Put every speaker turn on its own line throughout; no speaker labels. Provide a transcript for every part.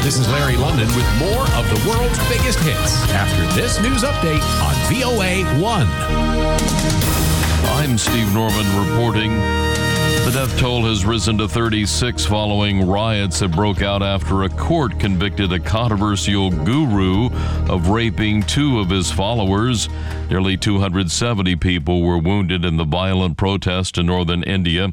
This is Larry London with more of the world's biggest hits after this news update on VOA 1.
I'm Steve Norman reporting. The death toll has risen to 36 following riots that broke out after a court convicted a controversial guru of raping two of his followers. Nearly 270 people were wounded in the violent protest in northern India.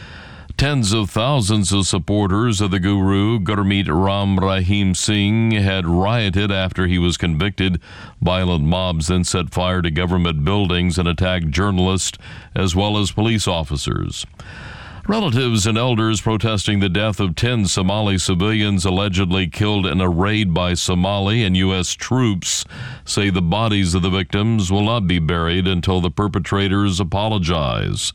Tens of thousands of supporters of the guru, Gurmeet Ram Rahim Singh, had rioted after he was convicted. Violent mobs then set fire to government buildings and attacked journalists as well as police officers. Relatives and elders protesting the death of 10 Somali civilians allegedly killed in a raid by Somali and U.S. troops say the bodies of the victims will not be buried until the perpetrators apologize.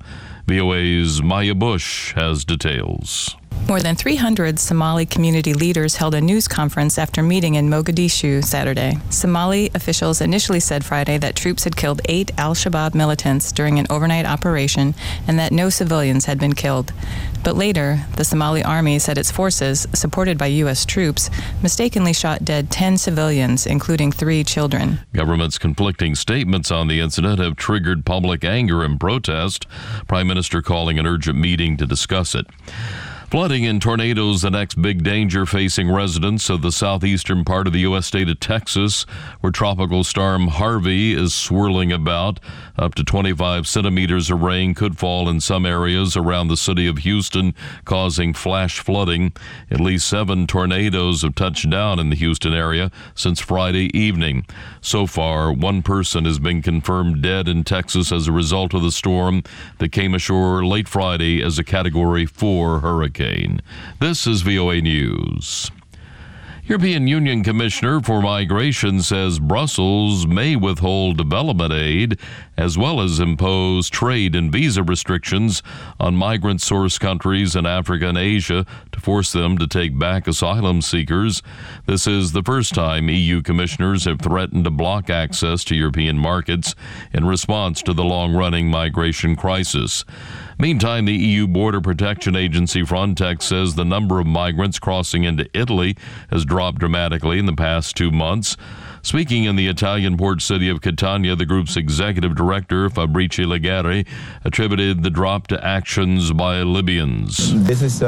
VOA's Maya Bush has details.
More than 300 Somali community leaders held a news conference after meeting in Mogadishu Saturday. Somali officials initially said Friday that troops had killed 8 al-Shabaab militants during an overnight operation and that no civilians had been killed. But later, the Somali army said its forces, supported by U.S. troops, mistakenly shot dead 10 civilians, including 3 children.
Government's conflicting statements on the incident have triggered public anger and protest. Prime Minister calling an urgent meeting to discuss it. Flooding and tornadoes, the next big danger facing residents of the southeastern part of the U.S. state of Texas, where Tropical Storm Harvey is swirling about. Up to 25 centimeters of rain could fall in some areas around the city of Houston, causing flash flooding. At least 7 tornadoes have touched down in the Houston area since Friday evening. So far, 1 person has been confirmed dead in Texas as a result of the storm that came ashore late Friday as a Category 4 hurricane. This is VOA News. European Union Commissioner for Migration says Brussels may withhold development aid as well as impose trade and visa restrictions on migrant source countries in Africa and Asia to force them to take back asylum seekers. This is the first time EU commissioners have threatened to block access to European markets in response to the long-running migration crisis. Meantime, the EU Border Protection Agency Frontex says the number of migrants crossing into Italy has dropped dramatically in the past 2 months. Speaking in the Italian port city of Catania, the group's executive director, Fabrice Leggeri, attributed the drop to actions by Libyans.
This is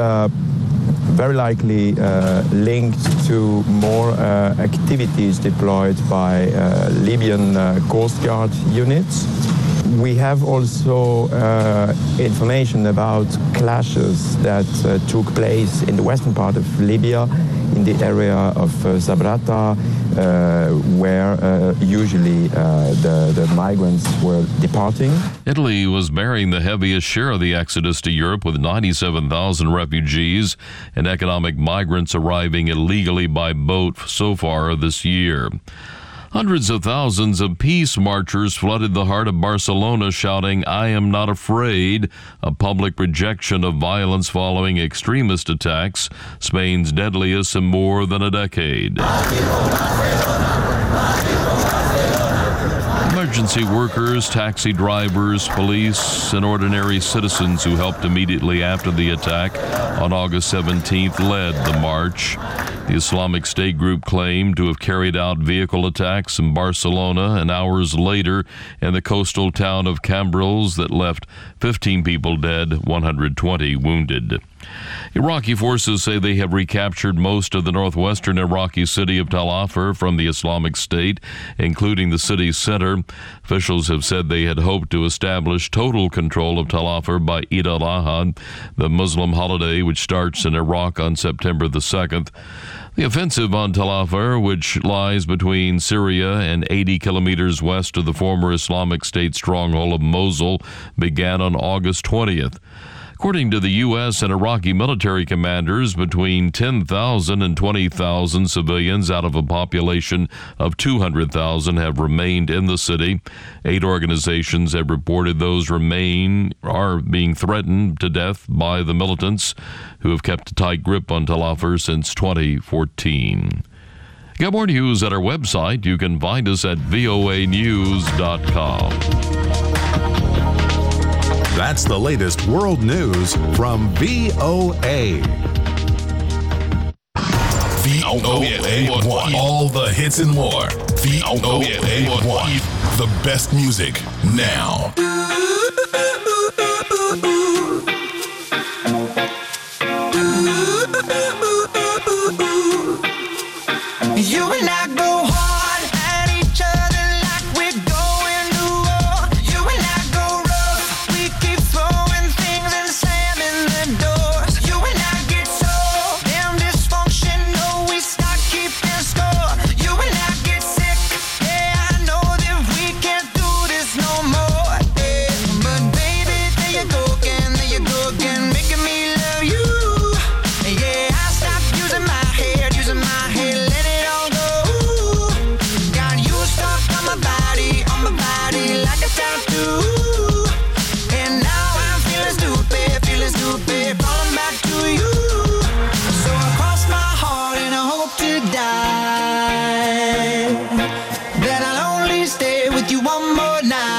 very likely linked to more activities deployed by Libyan Coast Guard units. We have also information about clashes that took place in the western part of Libya, in the area of Sabratha, where usually the migrants were departing.
Italy was bearing the heaviest share of the exodus to Europe, with 97,000 refugees and economic migrants arriving illegally by boat so far this year. Hundreds of thousands of peace marchers flooded the heart of Barcelona shouting, "I am not afraid," a public rejection of violence following extremist attacks, Spain's deadliest in more than a decade. Emergency workers, taxi drivers, police, and ordinary citizens who helped immediately after the attack on August 17th led the march. The Islamic State group claimed to have carried out vehicle attacks in Barcelona and hours later in the coastal town of Cambrils that left 15 people dead, 120 wounded. Iraqi forces say they have recaptured most of the northwestern Iraqi city of Tal Afar from the Islamic State, including the city's center. Officials have said they had hoped to establish total control of Tal Afar by Eid al-Adha, the Muslim holiday which starts in Iraq on September the 2nd. The offensive on Tal Afar, which lies between Syria and 80 kilometers west of the former Islamic State stronghold of Mosul, began on August 20th. According to the U.S. and Iraqi military commanders, between 10,000 and 20,000 civilians out of a population of 200,000 have remained in the city. 8 organizations have reported those are being threatened to death by the militants who have kept a tight grip on Tal Afar since 2014. Get more news at our website. You can find us at voanews.com.
That's the latest world news from VOA. VOA1. All the hits and more. VOA1. The best music now.
You and I go hard at each other like we're going to war. You and I go rough. We keep throwing things and slamming the doors. You and I get so damn dysfunctional, we start keeping score. You and I get sick. Yeah, I know that we can't do this no more. Yeah. But baby, there you go again, making me love you. Yeah, I stopped using my head, let it all go. Got you stuck on my body like a tattoo. And now I'm feeling stupid, falling back to you. So I cross my heart and I hope to die that I'll only stay with you one more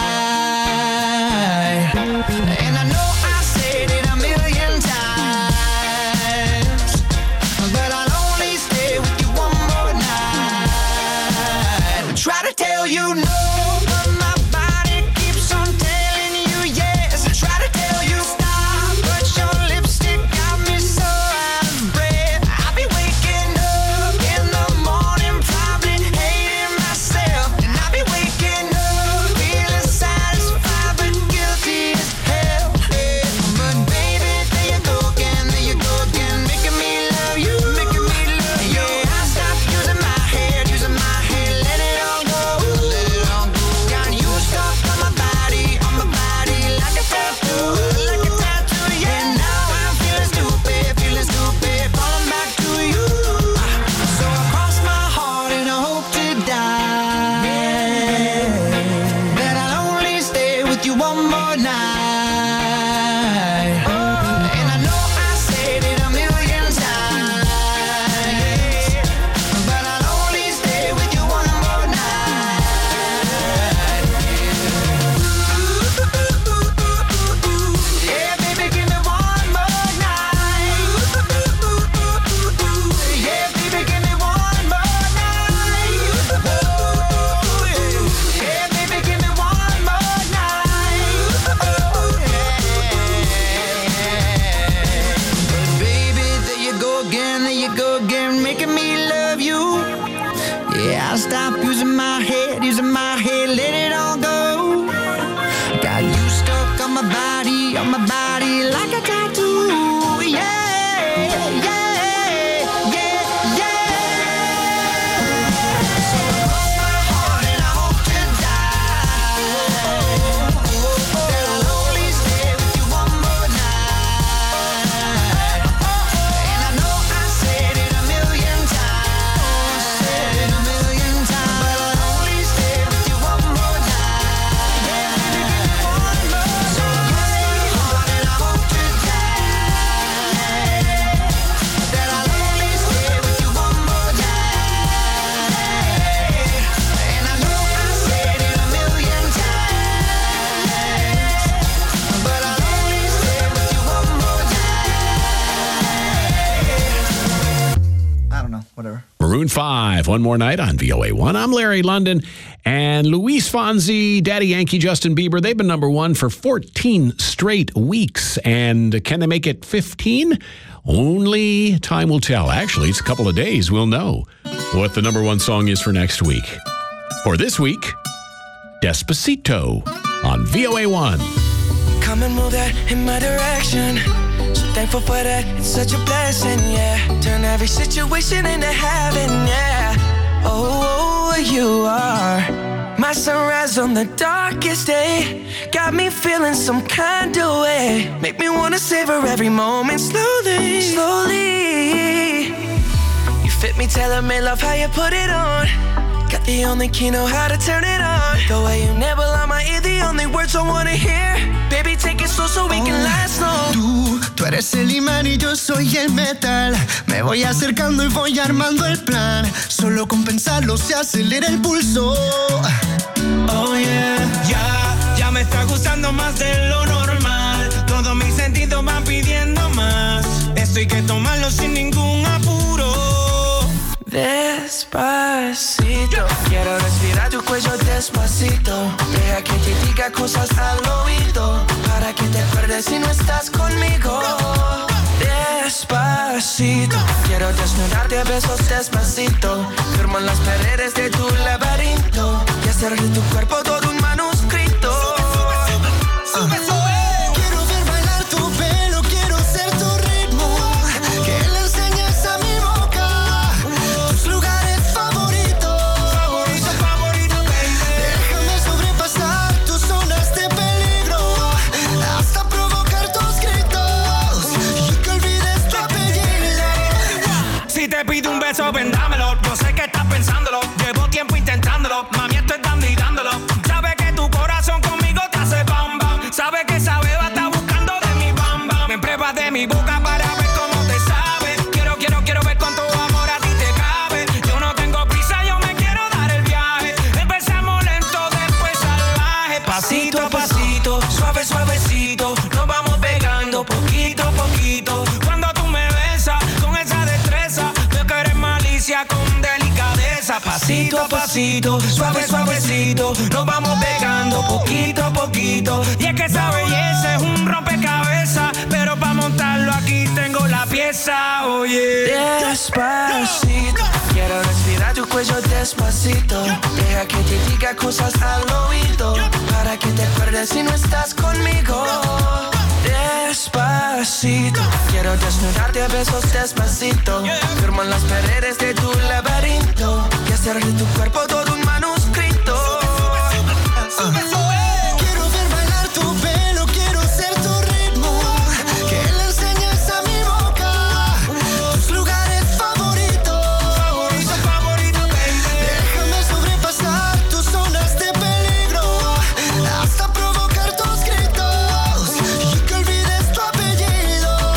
night. And I know I said it a million times, but I'll only stay with you one more night. I try to tell you no, but my body keeps on telling you yes. I try to tell you stop, but your lipstick got me so out of breath. I'll be waking up in the morning, probably hating myself. And I'll be waking up feeling satisfied but guilty as hell. Yeah. But baby, there you go again, making me love you. Yeah, I stopped using my head, let it all go. Got you stuck on my body like a tattoo. Yeah, now I'm feeling stupid, falling back to you. So I cross my heart and I hope to die that I'll only stay with you one more night. And I know I said it a million times, but I'll only stay with you one more night. Yeah, baby, give me one more night. Yeah, baby, give me one more night. Yeah, baby, give me one more night. But baby, there you go again, making me love you. Yeah, I stopped using my head, let it all go. Got you stuck on my body like a tattoo. Yeah. So I cross my heart and I hope to die that I'll only stay with you one more night. And I know I said it a million times, but I'll only stay with you one more night. Yeah, baby, give me one more. So I cross my heart and I hope to die that I'll only stay with you one more night. And I know I said it a million times, but I'll only stay with you one more night. I don't know, whatever.
Maroon 5, One More Night on VOA1. I'm Larry London. And Luis Fonsi, Daddy Yankee, Justin Bieber, they've been number one for 14 straight weeks. And can they make it 15? Only time will tell. Actually, it's a couple of days. We'll know what the number one song is for next week. For this week, Despacito on VOA1.
Come and move that in my direction. So thankful for that, it's such a blessing, yeah. Turn every situation into heaven, yeah. Oh, you are my sunrise on the darkest day. Got me feeling some kind of way. Make me wanna savor every moment slowly, slowly. You fit me, tailor-made, love how you put it on. Got the only key, know how to turn it on. The way you never lie my ear, the only words I wanna hear. Baby, take it slow so we can last long.
Tú eres el imán y yo soy el metal. Me voy acercando y voy armando el plan. Solo con pensarlo se acelera el pulso.
Oh yeah, ya me está gustando más de lo normal. Todos mis sentidos van pidiendo más. Esto hay que tomarlo sin ningún apuro. Despacito, quiero respirar tu cuello despacito. Deja que te diga cosas al oído, para que te acuerdes si no estás conmigo. Despacito, quiero desnudarte a besos despacito. Firmo en las paredes de tu laberinto y hacer de tu cuerpo todo un manuscrito.
Quiero ver bailar tu pelo, quiero ser tu ritmo. Que le enseñes a mi boca tus lugares favoritos. Favorito, baby. Déjame sobrepasar tus zonas de peligro, hasta provocar tus gritos y que olvides tu apellido.
Si te pido un beso, ven dámelo. Yo sé que estás pensándolo, llevo tiempo intentándolo. Mami, estoy dando y dándolo. Sabes que tu corazón conmigo te hace bam bam. Sabes que esa beba está buscando de mi bam bam. Me pruebas de mi boca para ver cómo te sabe. Quiero ver cuánto amor a ti te cabe. Yo no tengo prisa, yo me quiero dar el viaje. Empezamos lento, después salvaje. Pasito a pasito, suave, suavecito. Nos vamos pegando poquito a poquito. Cuando tú me besas con esa destreza, veo que eres malicia con delicadeza. Pasito a pasito, suave, suavecito. Nos vamos pegando poquito a poquito. Y es que esa belleza es un rompecabezas, pero para montarlo aquí tengo la pieza, oye.
Despacito, quiero respirar tu cuello despacito. Deja que te diga cosas al oído, para que te acuerdes si no estás conmigo. Despacito, quiero desnudarte a besos despacito. Firmo en las paredes de tu laberinto y hacer de tu cuerpo todo un manuscrito.
Quiero ver bailar tu pelo, quiero ser tu ritmo. Que le enseñes a mi boca tus lugares favoritos. Favorito, baby. Déjame sobrepasar tus zonas de peligro, hasta provocar tus gritos y que olvides tu apellido.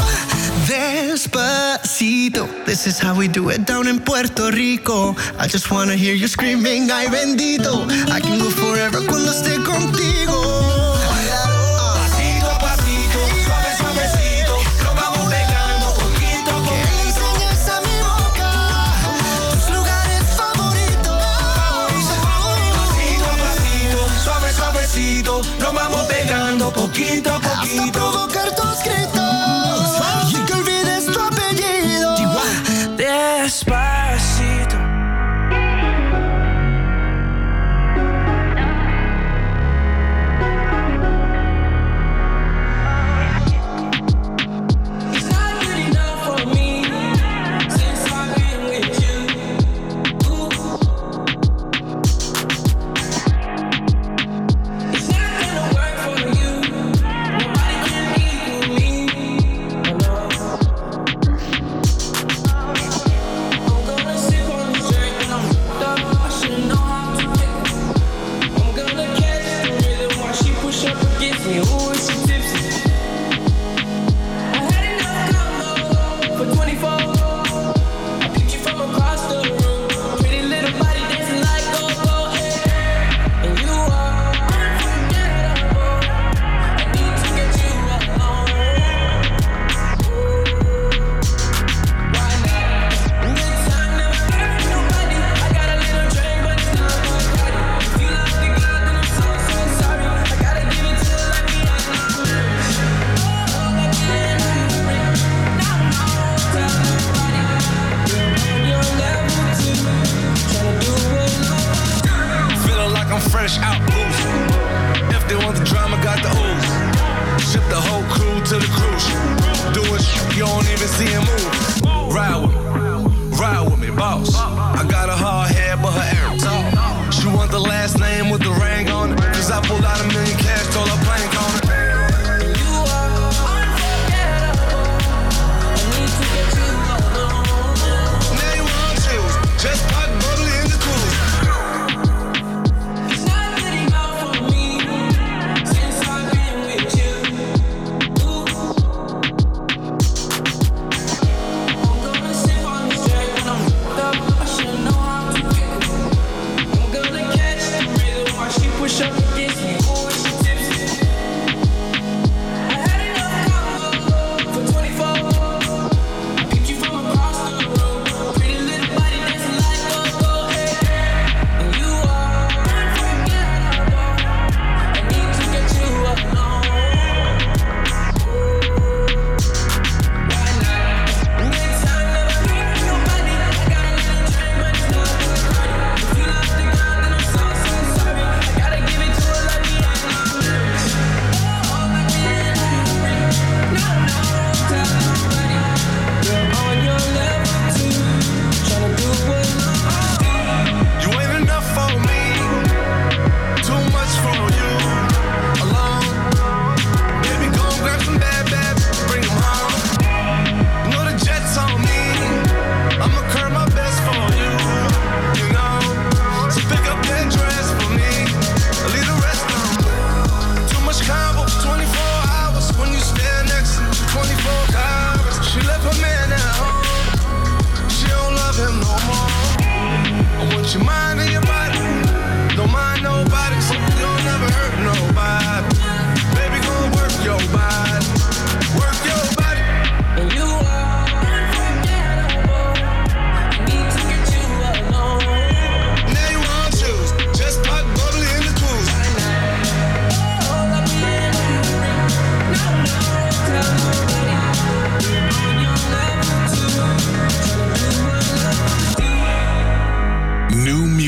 Despacito, this is how we do it down in Puerto Rico. I just wanna hear you screaming, ay bendito. I can go forever cuando esté contigo.
Pasito a pasito, suave, suavecito. Nos vamos pegando poquito a
Que le
poquito.
enseñes a mi boca tus lugares favoritos.
Pasito a pasito, suave, suavecito. Nos vamos pegando poquito a
Hasta
poquito.
provocar tus gritos y que olvides tu apellido.
Despacito.
It's not good enough for me since I've been with you. It's not gonna work for you. Nobody can equal me. No.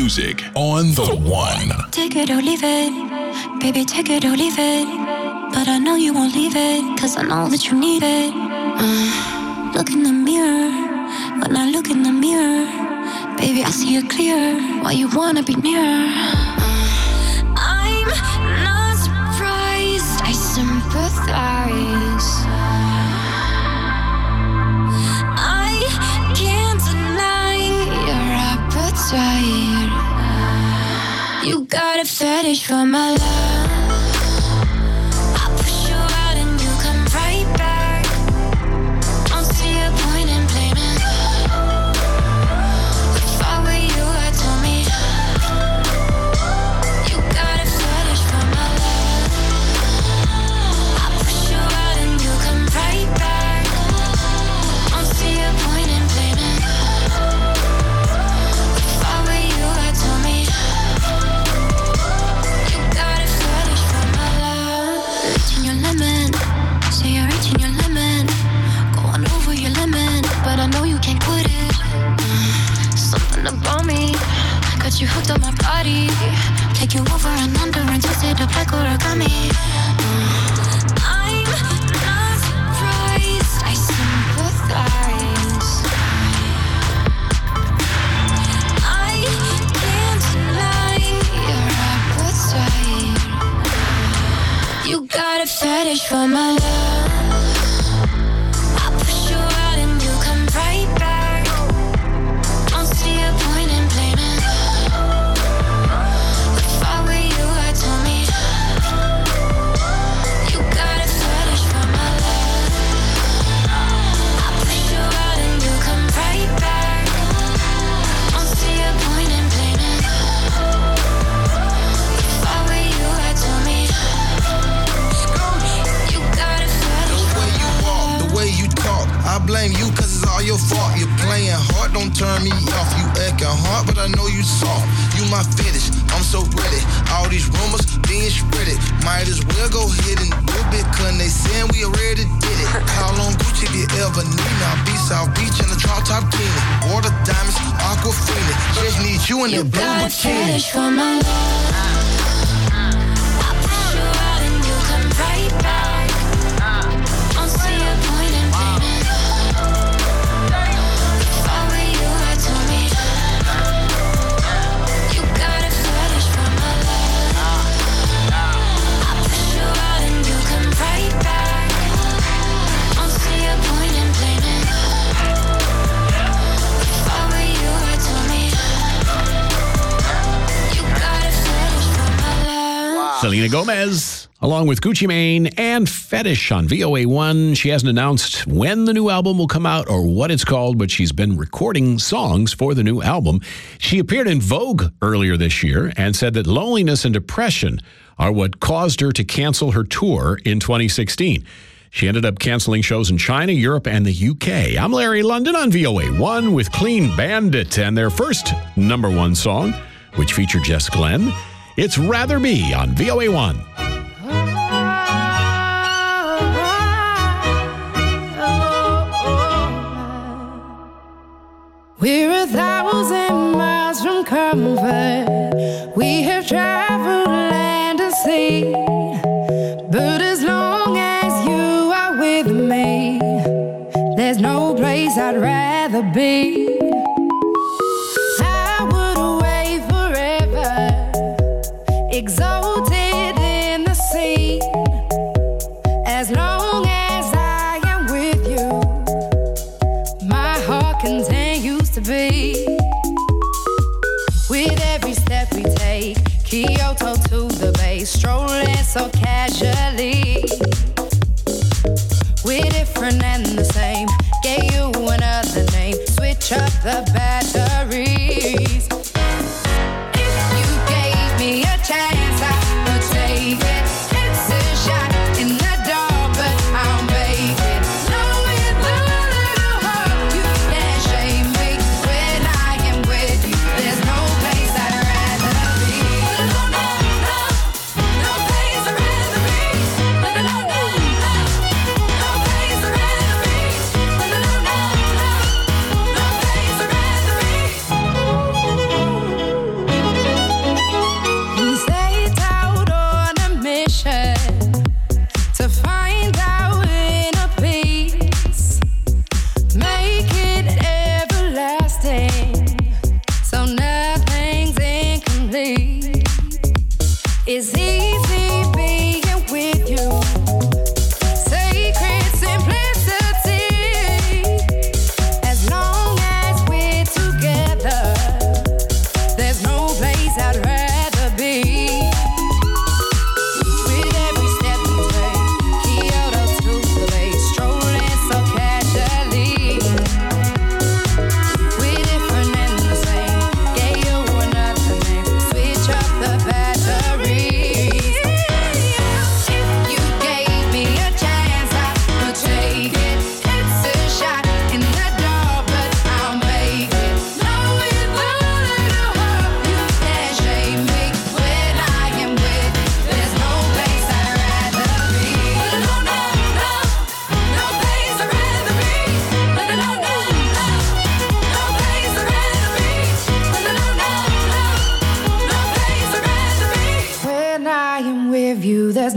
music on The One.
Take it or leave it, baby, take it or leave it. But I know you won't leave it, cause I know that you need it. Look in the mirror, when I look in the mirror, baby, I see it clear, why you wanna be near. I'm not surprised, I sympathize. I can't deny your appetite. You got a fetish for my love. I push you out and you come right back. Don't see a point in blaming. If I were you, I'd tell me. You got a fetish for my love. I push you out and you come right back. Don't see a point in blaming. If I were you, I'd tell me. You got a fetish for my love. Reaching your limit, say you're reaching your limit. Going over your limit, but I know you can't quit it. Something about me got you hooked on my body. Take you over and under and twist it up like origami. I'm not surprised, I sympathize. I can't deny your appetite. You got a fetish for my love. I push you out and you come right back. Don't see a point in blaming. If I were you, I'd tell me. You got a fetish for my love. I push you out and you come right back. Don't see a point in blaming. If I were you, I'd tell me. You got a fetish for my love.
The way you talk, I blame you cause it's all your fault. You're playing hard, don't turn me off. You acting hard, but I know you soft. You my fetish, I'm so ready. All these rumors being spreaded. Might as well go ahead and do it, cause they saying we already did it. How long Gucci if you ever need? Now be South Beach in the drop top bikini. Water diamonds, aquafina. Just need you in
You
the blue
got a
bikini.
fetish for my love. I push you out and you come right back. Don't see a point in blaming. If I were you, I'd tell me. You got a fetish for my love. I push you out and you come right back. Don't see a point in blaming. If I were you, I'd tell me. You got a fetish for my love.
Selena Gomez, along with Gucci Mane and Fetish on VOA1. She hasn't announced when the new album will come out or what it's called, but she's been recording songs for the new album. She appeared in Vogue earlier this year and said that loneliness and depression are what caused her to cancel her tour in 2016. She ended up canceling shows in China, Europe, and the UK. I'm Larry London on VOA1 with Clean Bandit and their first #1 song, which featured Jess Glenn. It's Rather Be on VOA1.
We're 1,000 miles from comfort. We have traveled land and sea. But as long as you are with me, there's no place I'd rather be. I would away forever, exalted in the sea. As long as I am with you, my heart continues to beat. With every step we take, Kyoto to the bay, strolling so casually. We're different and the same, gave you another name, switch up the batteries. If you gave me a chance, I would take it. It's a shot in the dark, but I'll make it. Knowing the little heart, you can't shame me. When I am with you, there's no place I'd rather be. No, no, no, no place I'd rather be. No, no, no, no, no place I'd rather be.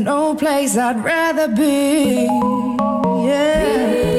no place I'd rather be. Yeah.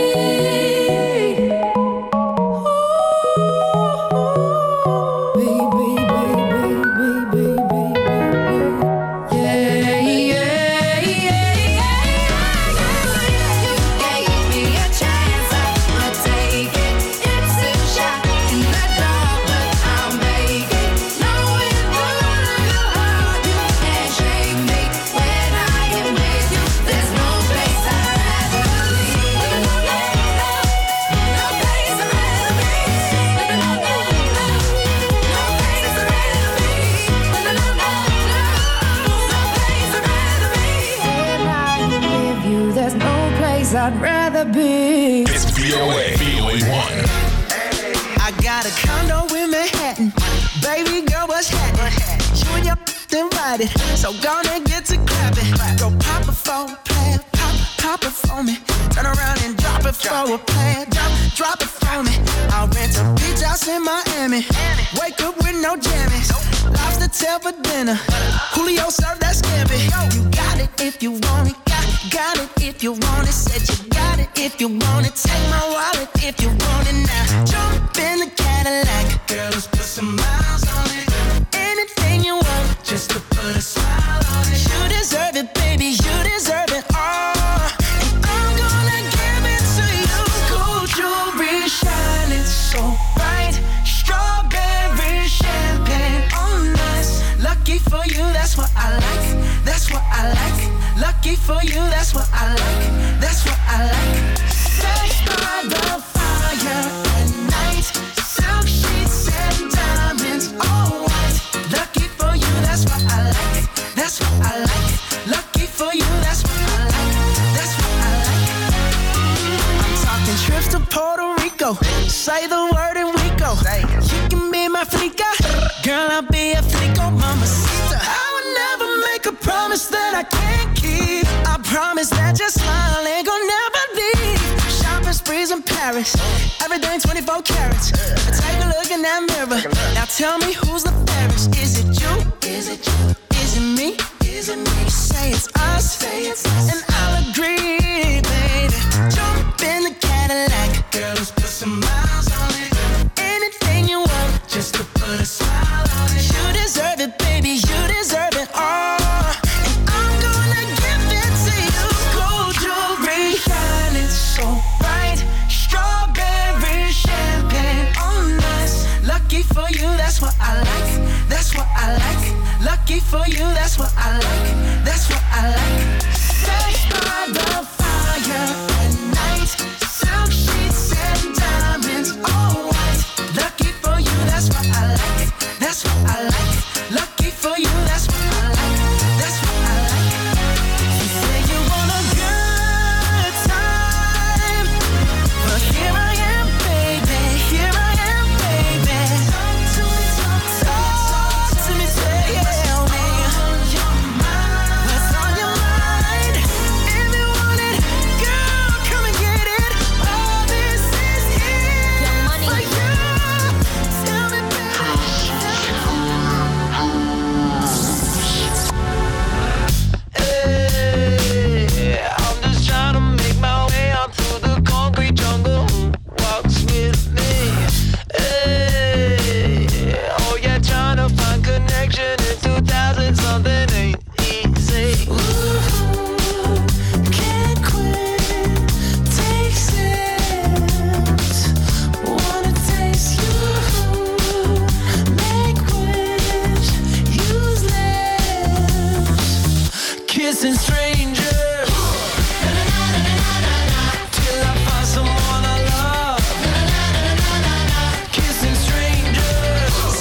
I'd rather be.
It's VOA 1.
I got a condo in Manhattan. Baby girl, what's happening? You and your invited, so gonna get to clapping. Go pop it for a player, pop it for me. Turn around and drop it for a player, drop it for me. I'll rent a beach house in Miami. Wake up with no jammies. Lobster tail for dinner. Julio served that scampi. You got it if you want it. Got it if you want it. Said you got it if you want it. Take my wallet if you want it now. Jump in the Cadillac. Girl, let's put some miles on it. Anything you want, just to put a smile on it. You deserve it, baby. You deserve it all. And I'm gonna give it to you. Gold jewelry shining so bright. Strawberry champagne on us. Lucky for you, that's what I like. That's what I like. Lucky for you, that's what I like. That's what I like. Sex by the fire at night. Silk sheets and diamonds, all white. Lucky for you, that's what I like. That's what I like. Lucky for you, that's what I like. That's what I like. I'm talking trips to Puerto Rico. Say the word and we go. You can be my flica. Girl, I'll be a flico, mamacita. I would never make a promise that I can't keep. I promise that your smile ain't gonna never leave. Shopping sprees in Paris, everything 24 carats. Take a look in that mirror. Now tell me who's the fairest? Is it you? Is it you? Is it me? Is it me? Say it's us. Say it's us. And I'll agree, baby. Jump in the Cadillac. Girl, let's put some miles on it. Anything you want, just to put a smile on it. You deserve it, baby. You deserve it all. So bright, strawberry champagne on us. Lucky for you, that's what I like. That's what I like. Lucky for you, that's what I like. That's what I like. Sex by the fire at night. Silk sheets and diamonds, all white. Lucky for you, that's what I like. That's what I like. Lucky for you, that's what I like. That's what I like. You say you want a good time. Here I am, baby. Here I am, baby. Talk to me, talk to me, tell me what's on your mind. If you want it, girl, come and get it. All this is here for you. Tell me, hey, I'm just trying to make my way out through the concrete jungle. Walks with me. Hey, oh yeah, trying to find connection in 2000 something ain't easy. Ooh, can't quit. Take sips. Wanna taste you. Make wish. Use lips. Kissing strangers. Till I find someone I love. Kissing strangers.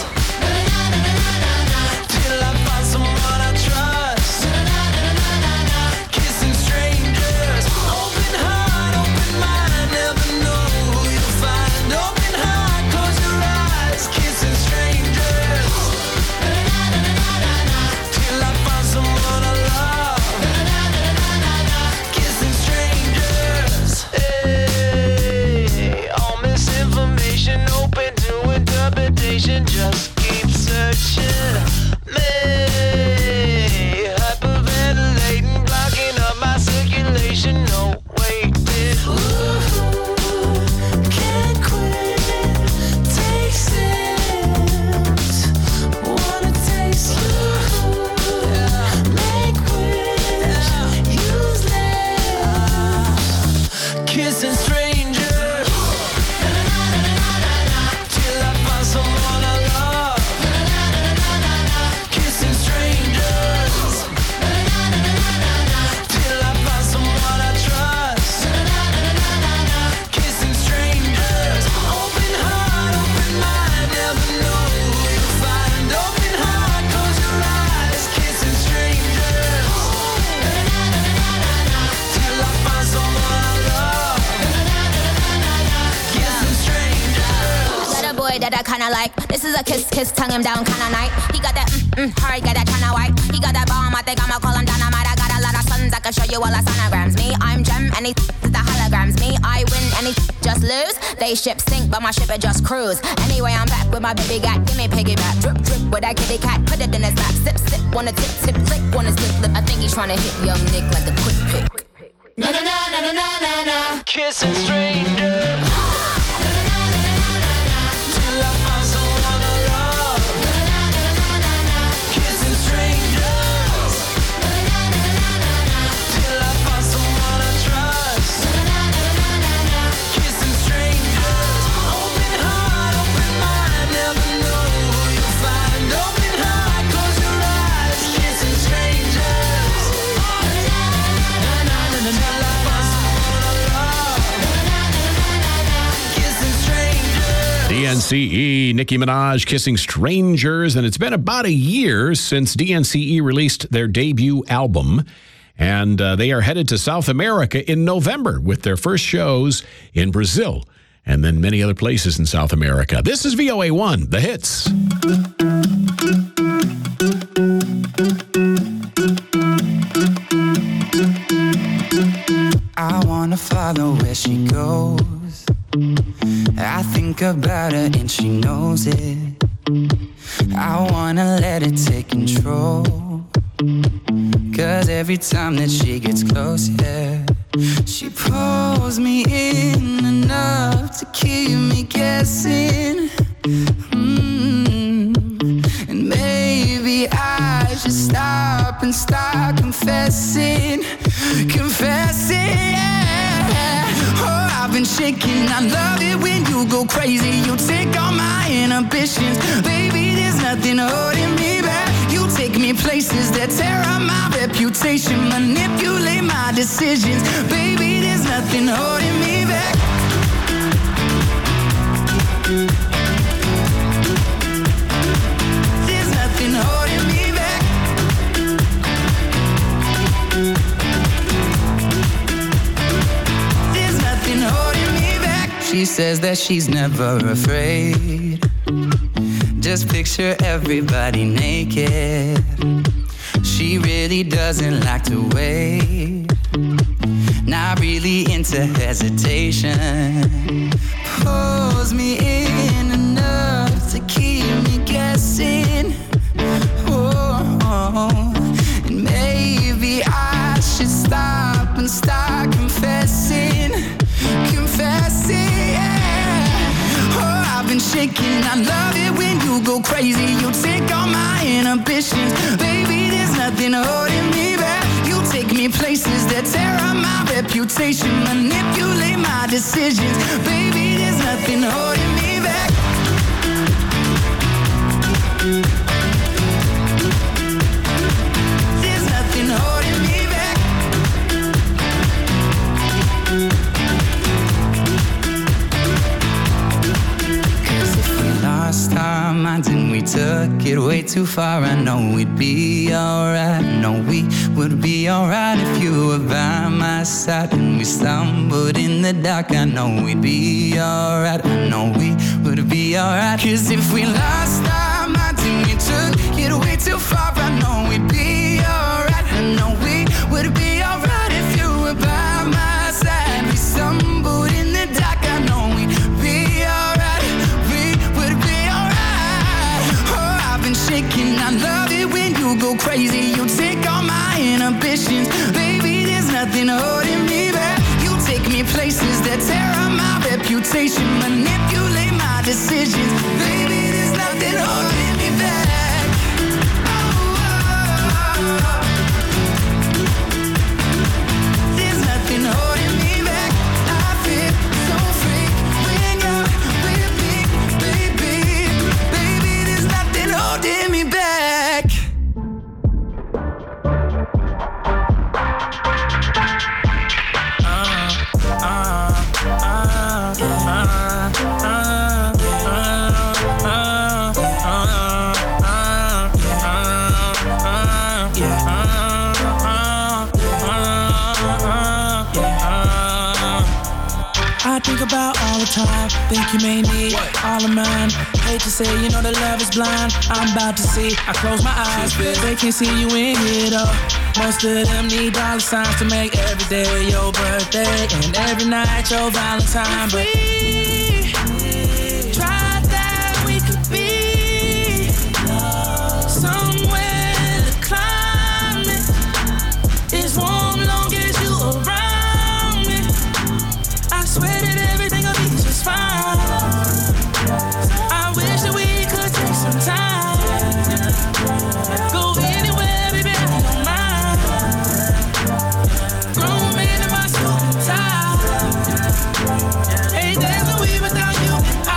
Till I find someone I trust. Kissing strangers. Open heart, open mind. Never know who you'll find. Open heart, close your eyes. Kissing strangers. Till I find someone I love. Kissing strangers. Hey, all misinformation open to interpretation. Just keep searching. Me hyperventilate.
I kinda like. This is a kiss, tongue him down kinda night. He got that hard, got that kinda white. He got that bomb, I think I'ma call him dynamite. I got a lot of sons, I can show you all the sonograms. Me, I'm Gem, and he is the holograms. Me, I win, and he just lose. They ship sink, but my ship it just cruise. Anyway, I'm back with my baby gat. Give me piggyback, drip, drip with that kitty cat. Put it in his lap, sip, sip, wanna tip, tip, lick, wanna slip, lip. I think he's trying to hit young Nick like a quick pick. Na na na na na na na na.
Kissing strangers. Till I find someone to love. Kissing strangers. Till I find someone to trust. Kissing strangers. Open heart, open mind. Never know who you'll find. Open heart, close your eyes. Kissing strangers. Till I find someone to love. Kissing strangers.
DNCE, Nicki Minaj, Kissing Strangers. And it's been about a year since DNCE released their debut album. And they are headed to South America in November with their first shows in Brazil and then many other places in South America. This is VOA1, The Hits.
I wanna follow where she goes. I think about her and she knows it. I wanna let it take control. 'Cause every time that she gets close, yeah, she pulls me in enough to keep me guessing. And maybe I should stop and start confessing. Yeah. Oh, I've been shaking. I love it when you go crazy. You take all my inhibitions. Baby, there's nothing holding me back. You take me places that tear up my reputation. Manipulate my decisions. Baby, there's nothing holding me back. There's nothing holding me back. There's nothing holding me back. She says that she's never afraid. Just picture everybody naked. She really doesn't like to wait. Not really into hesitation. Pulls me in enough to keep me guessing. Oh, and maybe I should stop and start confessing. Yeah. Oh, I've been shaking. I love it when you go crazy. You take all my inhibitions. Baby, there's nothing holding me back. You take me places that tear up my reputation. Manipulate my decisions. Baby, there's nothing holding me back. There's nothing holding me back. Lost our minds and we took it way too far. I know we'd be alright. I know we would be alright if you were by my side. And we stumbled in the dark. I know we'd be alright. I know we would be alright. 'Cause if we lost our minds and we took it way too far, I know we'd be alright. I know we would be alright if you were by my side. We stumbled in the dark. I know we'd be alright. Shaking. I love it when you go crazy. You take all my inhibitions. Baby, there's nothing holding me back. You take me places that tear up my reputation. Manipulate my decisions. Baby, there's nothing holding me back. There's nothing holding me back. I feel so free when you're with me, baby. Baby, there's nothing holding me back.
think about all the time. Think you may need all of mine. Hate to say, you know that love is blind. I'm about to see. I close my eyes, they can't see you in here though. Most of them need dollar signs to make every day your birthday and every night your Valentine. But we tried that we could be somewhere the climate is warm long as you around me. I swear that everything will be just fine. I wish that we could take some time. Go anywhere, baby, I don't mind. Grown man in my suit and tie. Hey, there's no way without you and I.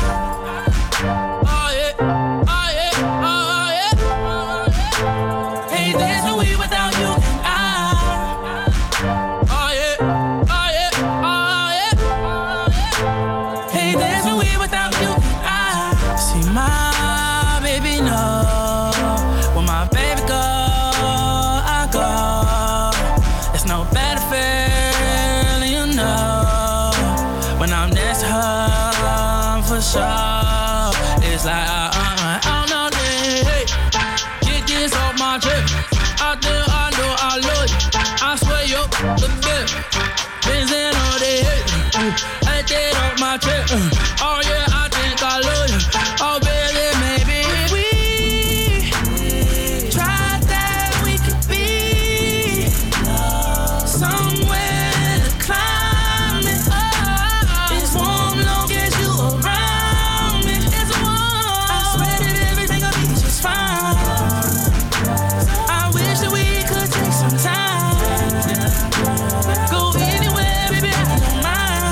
Oh yeah, oh yeah, oh yeah. Hey, there's no way without you and I. Oh yeah, oh yeah, oh yeah. Hey, there's no way without you and I. See my baby know when my baby go, I go. There's no better feeling, you know, when I'm next to her for sure. It's like I'm not hey, get this off my chest. Out there, I know I love you. I swear you're the best. Been saying all day, I get off my chest. Oh yeah, I think I love you. Oh baby, maybe we tried that we could be somewhere the climate is warm long as you around me. It's warm. I swear that everything will be just fine. I wish that we could take some time. Go anywhere, baby, I don't mind.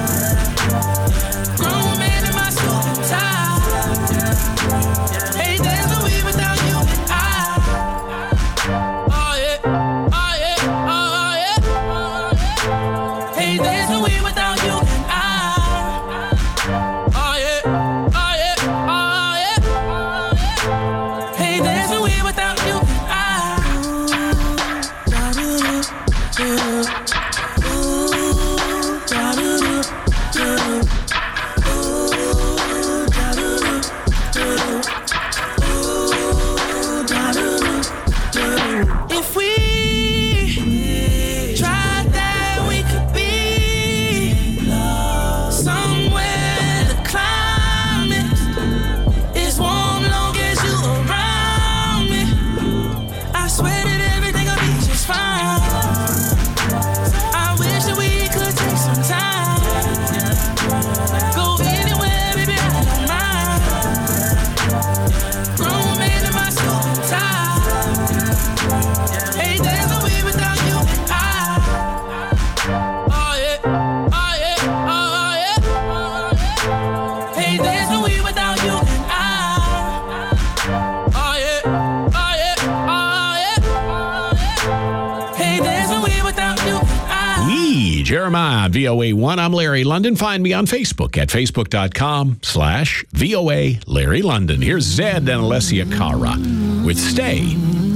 Grown man in my suit and tie. Hey, there's no way without you and I. Oh yeah, oh yeah, oh yeah. Hey, there's no way without you and I. Oh yeah, oh yeah, oh yeah. Hey, there's no way without you and I. If we tried that we could be somewhere the climate is warm long as you around me. I swear that everything will be just fine. I wish that we could take some time. Go anywhere, baby, I don't mind. Grown man in my suit and tie. Hey, there's no way without you and I. Oh yeah, oh yeah, oh yeah. Hey, there's no way without you and I. Oh yeah, oh yeah, oh yeah. Hey, there's no way without you and I.
Jeremiah, VOA1. I'm Larry London. Find me on Facebook at facebook.com/VOA Larry London. Here's Zed and Alessia Cara with Stay.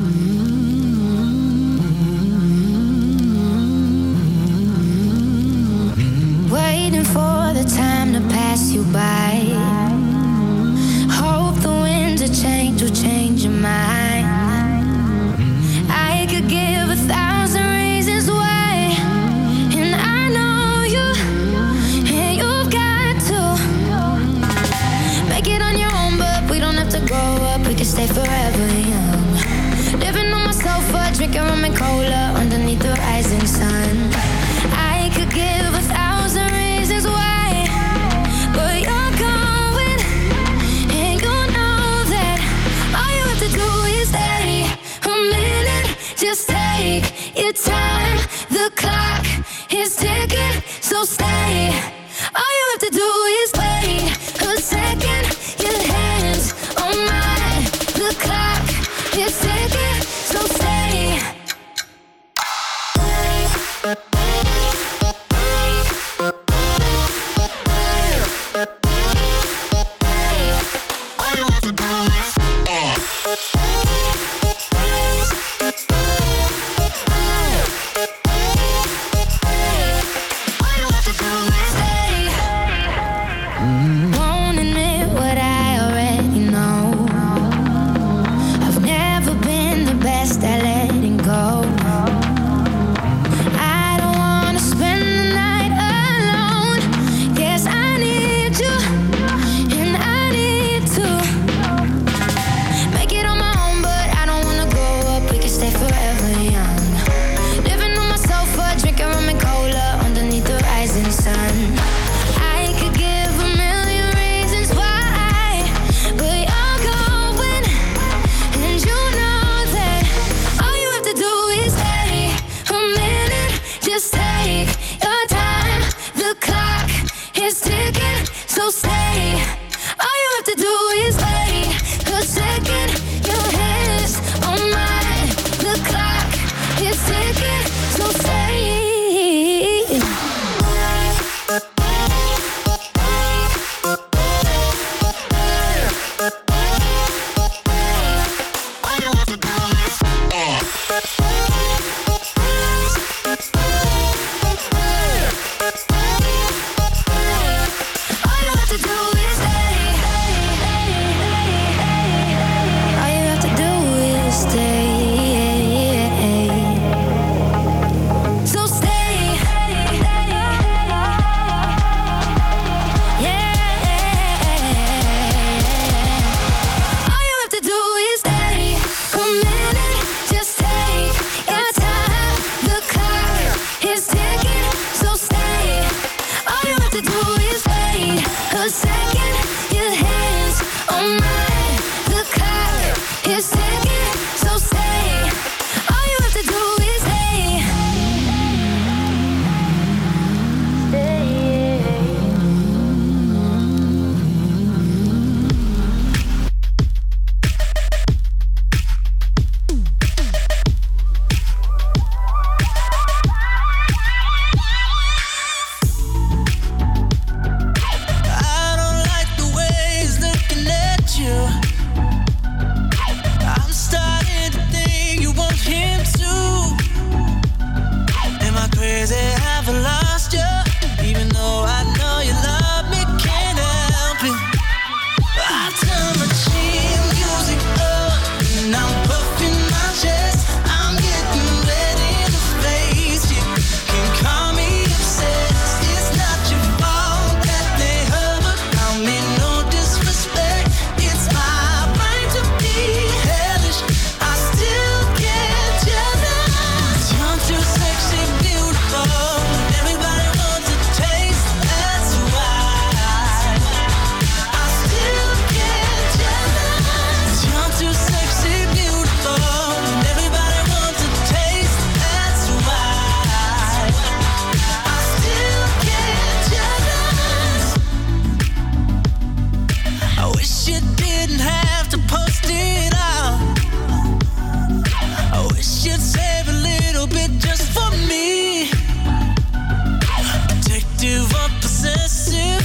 Waiting for the time to pass you by. Hope the winds of change will change your mind. I could give 1,000 reasons why, and I know you, and you've got to make it on your own. But we don't have to grow up, we can stay forever young. Living on my sofa, drinking rum and cola underneath the rising sun. I could give 1,000 reasons why, but you're going, and you know that all you have to do is stay a minute. Just take your time. The clock is ticking, so stay. All you have to do is wait a second. Your hands on mine. The clock is ticking, so stay. Stay. this ticket, so stay. All you have to do is stay.
I don't like the way he's looking at you. I'm starting to think you want him too. Am I crazy? Have I lost you? Even though I know you love me, can't help it. I turn my cheap music up and I'm puffing my chest. I'm getting ready to face you. Can call me obsessed. It's not your fault that they heard about me. No disrespect. It's my right to be hellish. I still get jealous. You're too sexy, beautiful. Everybody wants a taste. That's why I still get jealous. You're too sexy, beautiful. Everybody wants a taste. That's why I still get jealous. I wish you didn't have to post it out. I wish you'd save a little bit just for me. Protective or possessive,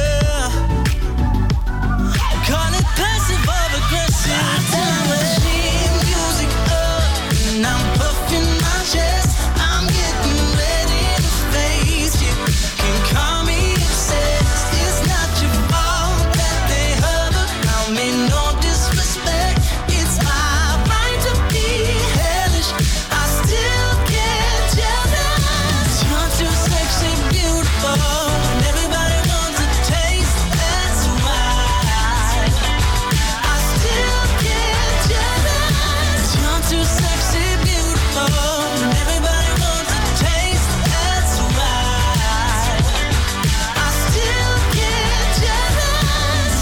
call it passive or aggressive. I turn my cheap music up and I'm puffing my chest. I'm getting ready to face you. Can call me obsessed. It's not your fault that they heard about me. No disrespect. It's my right to be hellish. I still get jealous. You're too sexy, beautiful, and everybody wants a taste. That's why I still get jealous. You're too sexy, beautiful, and everybody wants a taste. That's why I still get jealous.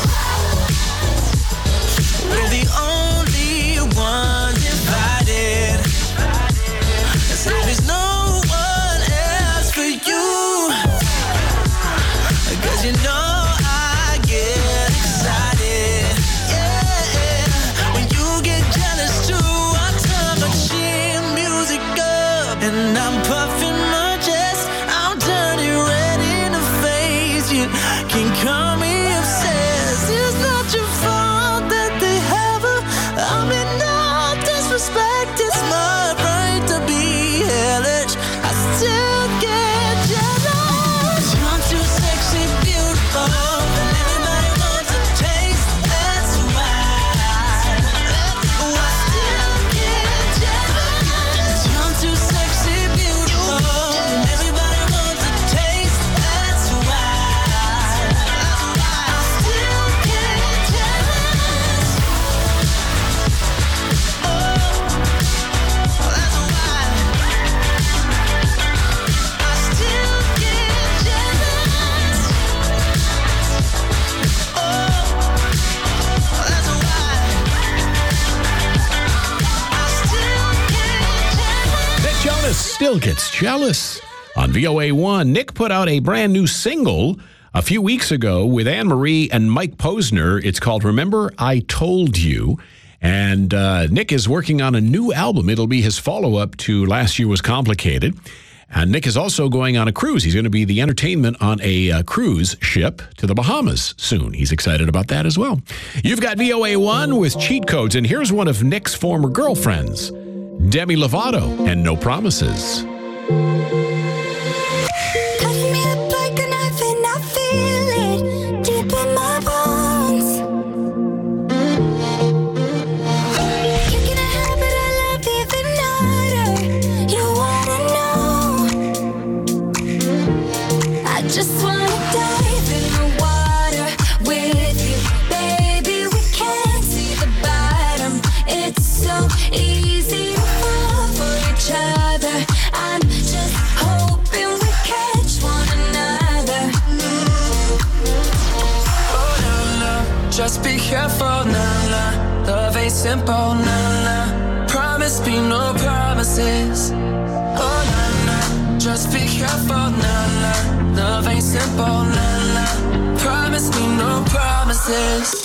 We're the only ones invited. As if there's no one else for you. 'Cause you know I get excited. Yeah, when you get jealous too. I turn my cheap music up and I'm puffing my chest. I'm turning ready to face you. Can call me obsessed. It's not your fault that they have her. I mean, no disrespect. It's my right to be hellish. I still get jealous. You're too sexy, beautiful, and everybody wants a taste. That's why I still get jealous. You're too sexy, beautiful, and everybody wants a taste. That's why I still get jealous. Oh, that's why I still get jealous. Oh, that's why I still get jealous.
Nick Jonas still gets jealous. On VOA1, Nick put out a brand new single a few weeks ago with Anne Marie and Mike Posner. It's called Remember I Told You. And Nick is working on a new album. It'll be his follow-up to Last Year Was Complicated. And Nick is also going on a cruise. He's going to be the entertainment on a cruise ship to the Bahamas soon. He's excited about that as well. You've got VOA1 with cheat codes. And here's one of Nick's former girlfriends, Demi Lovato, and No Promises.
Cut me up like a knife and I feel it deep in my bones. You can have it, I love even harder. You wanna know? I just wanna dive in the water with you, baby. We can't see the bottom. It's so easy to fall for each other. I'm just hoping we catch one another.
Oh, no, no, just be careful, no, no.
Love ain't simple, nah, nah. Promise me no promises. Oh, nah, nah. Just be careful, nah, nah. Love ain't simple, nah, nah. Promise me no promises.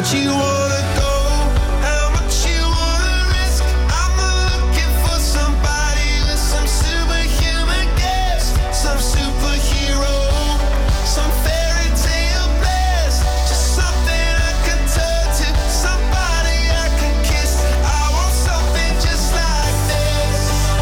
much you wanna go, how much you wanna risk. I'm looking for somebody with some superhuman gifts, some superhero, some fairy tale bliss, just something I can turn to, somebody I can kiss. I want something just like this.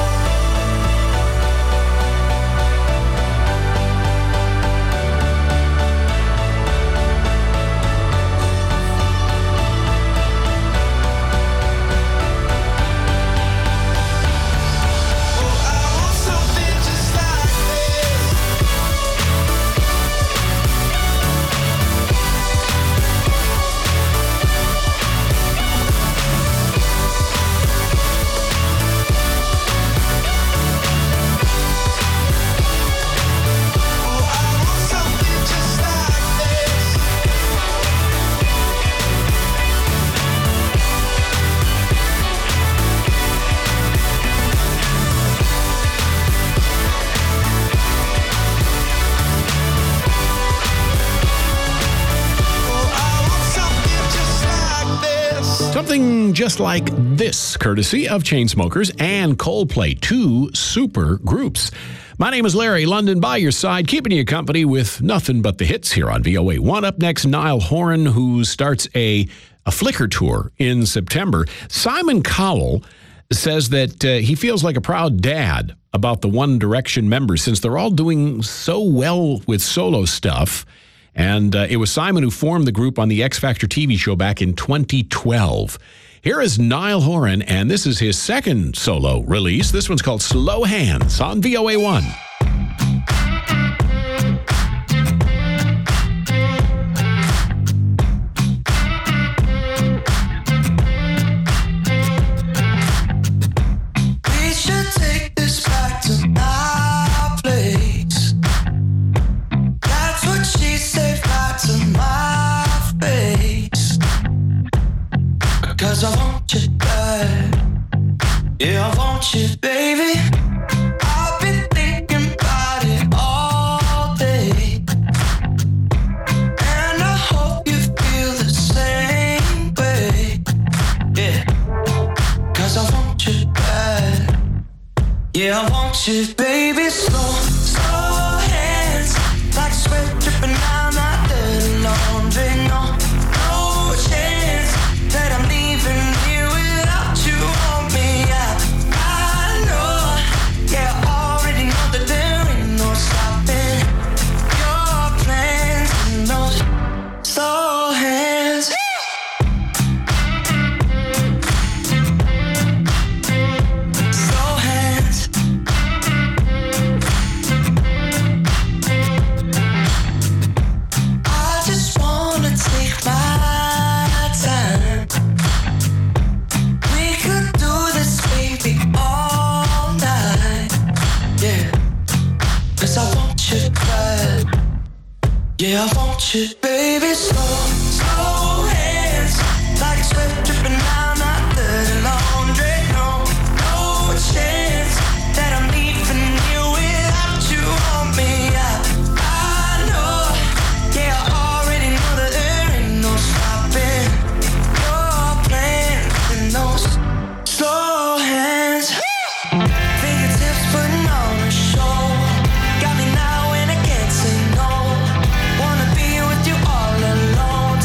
Something just like this, courtesy of Chainsmokers and Coldplay, two super groups. My name is Larry London, by your side, keeping you company with nothing but the hits here on VOA1. Up next, Niall Horan, who starts a Flickr tour in September. Simon Cowell says that he feels like a proud dad about the One Direction members since they're all doing so well with solo stuff. And it was Simon who formed the group on the X Factor TV show back in 2012. Here is Niall Horan, and this is his second solo release. This one's called Slow Hands on VOA1.
We should take this back to my place. That's what she said back to my face. Cause I want you back. Yeah, I want you, baby. I've been thinking about it all day. And I hope you feel the same way. Yeah, cause I want you back. Yeah, I want you, baby. Slow hands, like sweat dripping down my dirty laundry. No chance that I'm leaving here without you on me. I know, yeah, I already know that there ain't no stopping your plans and those slow hands. Slow hands. I just wanna take my time. We could do this, baby, all night. Yeah, cause I want you bad. Yeah, I want you, baby. Slow hands, like sweat dripping down my dirty laundry. No chance that I'm leaving you without you on me. I know, yeah, I already know that there ain't no stopping your plans and those slow hands. Fingertips putting on a show. Got me now and I can't say no. Wanna be with you all alone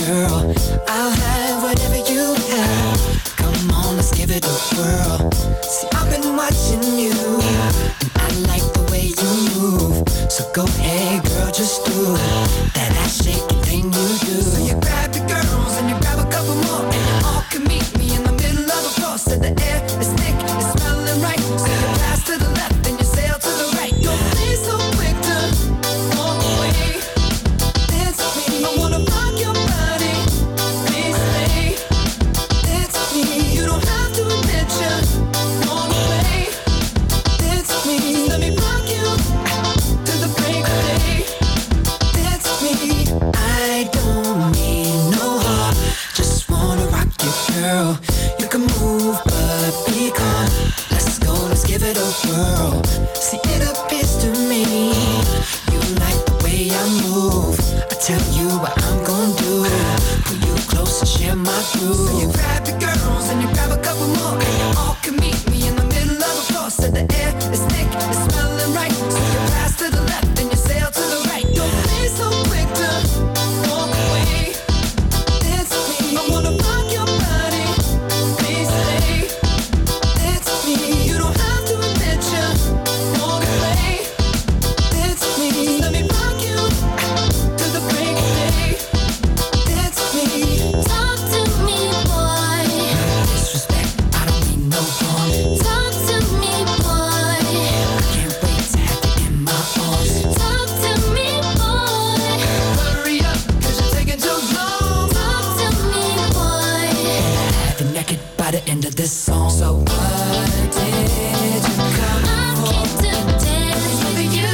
girl. I'll have whatever you have. Come on, let's give it a whirl. See, I've been watching you, and I like the way you move. So go ahead, girl, just do that ass shaking thing you do. So you grab your girls and you grab a couple more, and you all can meet me in the middle of the floor. So the air is thick, it's smelling right. So you pass to the left and you sail to the right. Don't be so quick to walk away. Dance with me, I wanna rock your body. Please stay. Dance with me, you don't have to admit you walk away. Dance with me, let me rock you to the break of day. Dance with me, I don't need no heart, just wanna rock you, girl. You can move, but be calm. Let's go, let's give it a whirl. See, it appears to me you like the way I move. I tell you what I'm gonna do. Pull you close and share my groove. So you grab your girls and you grab a couple more, and you all can meet me in the middle of the floor. So the air is thick, it's smelling right. So you pass to the left and you sail to the right. Don't be so quick to walk away. Dance with me, I wanna rock your body. Please stay. Dance with me, you don't have to admit you walk away. Dance with me, let me rock you to the break of day. Dance with me, talk to me, boy. No disrespect, I don't mean no harm. Talk to me, boy. I can't wait to have you in my arms. Talk to me, boy. Hurry up, 'cause you're taking too long. Talk to me, boy. Have you naked by the end of this song. So what did you come for? I came to dance with you.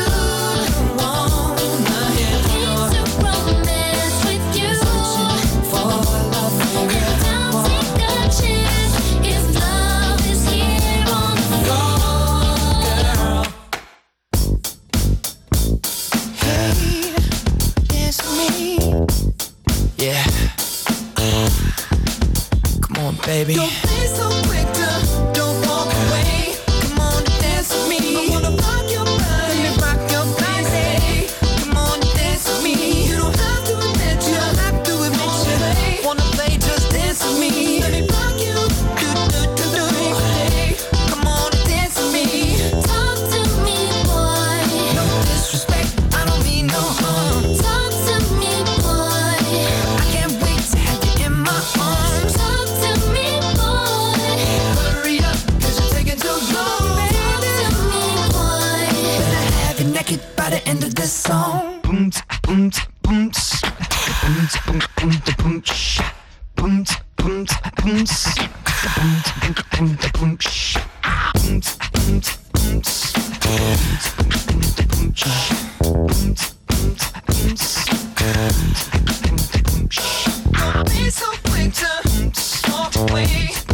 Wanna hear your romance with you. For love, don't take a chance if love is here on the floor, girl. Hey, dance with me. Yeah. Come on, baby. Don't be so quick to don't walk away. Come on and dance with me. I wanna rock your body. Let me rock your body. Come on and dance with me. You don't have to admit you. Don't have to admit you. Wanna play, just dance with me. Let me rock you. Come on and dance with me. Talk to me, boy. No disrespect, I don't mean no harm. Talk to me, boy. I can't wait to have you in my arms. Talk to me, boy. Hurry up, 'cause you're taking too long. Talk to me, boy. Better have you naked by the end of this song. Boom, boom, boom, boom, boom, boom, boom, boom, boom, boom, don't be so quick to walk away.